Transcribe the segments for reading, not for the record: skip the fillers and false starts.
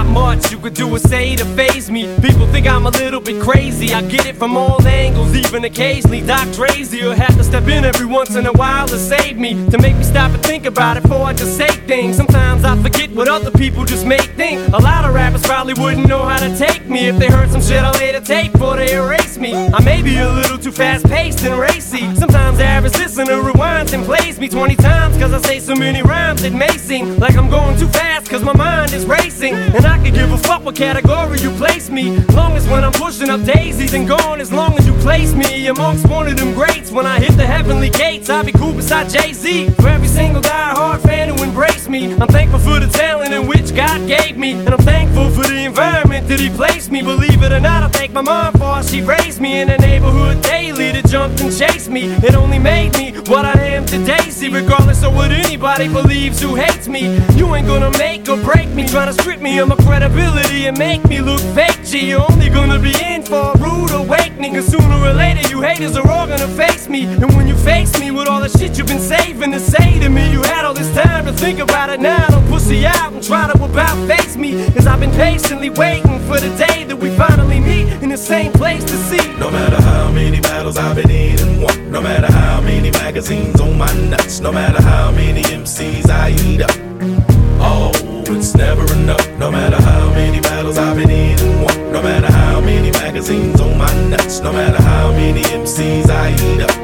much you could do or say to faze me. People think I'm a little bit crazy. I get it from all angles, even occasionally. Doc Drazy will have to step in every once in a while to save me, to make me stop and think about it before I just say things. Sometimes I forget what other people just make think. A lot of rappers probably wouldn't know how to take me if they heard some shit I later take before they erase me. I may be a little too fast-paced and racy. Sometimes the average listener rewinds and plays me 20 times cause I say so many rhymes it may seem like I'm going too fast cause my mind is racing. And I could give a fuck what category you place me, long as when I'm pushing up daisies and gone, as long as you place me amongst one of them greats. When I hit the heavenly gates, I'll be cool beside Jay-Z. For every single die-hard fan who embraced me, I'm thankful for the talent in which God gave me, and I'm thankful for the environment that He placed me. Believe it or not, I thank my mom for how she raised me in the neighborhood daily that jumped and chased me. It only made me what I am today. See, regardless of what anybody believes who hates me, you ain't gonna make or break me, trying to strip me of my credibility and make me look fake. G, you're only gonna be in for a rude awakening, cause sooner or later you haters are all gonna face me. And when you face me with all the shit you've been saving to say to me, you had all this time to think about it. Now don't pussy out and try to about face me, cause I've been patiently waiting for the day that we finally meet in the same place to see. No matter how many battles I've been in and won, no matter how many magazines on my nuts, no matter how many MCs I eat up, oh, it's never enough. No matter how many battles I've been in and won, no matter how many magazines on my nuts, no matter how many MCs I eat up,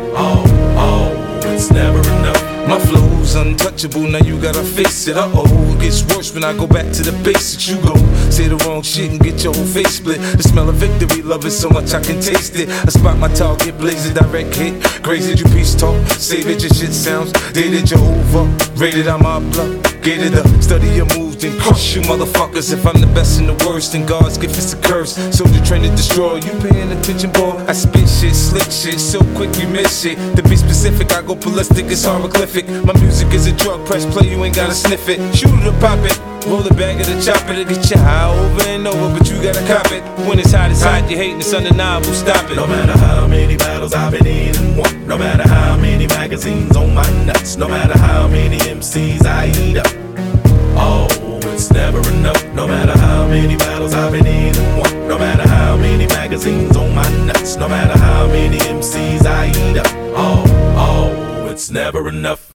oh, it's never enough. My flow's untouchable, now you gotta face it. It gets worse when I go back to the basics. You go say the wrong shit and get your whole face split. The smell of victory, love it so much I can taste it. I spot my target, blaze a direct hit. Grazed you peace talk, say that your shit sounds dated, you're overrated, I'm obligated to study your moves and crush you motherfuckers. If I'm the best and the worst, then God's gift is a curse. Soldier trained to destroy, you paying attention, boy? I spit shit, slick shit, so quick you miss it. To be specific, I go ballistic, it's hieroglyphic. My music is a drug, press play, you ain't gotta sniff it. Shoot it or pop it, roll it back at the chop it. Get you high over and over, but you gotta cop it. When it's hot, you hating, it's undeniable, stop it. No matter how many battles I've been in and won, no matter how many magazines on my nuts, no matter how many MCs I eat up, oh, it's never enough. No matter how many battles I've been in and won, no matter how many magazines on my nuts, no matter how many MCs I eat up, oh, it's never enough.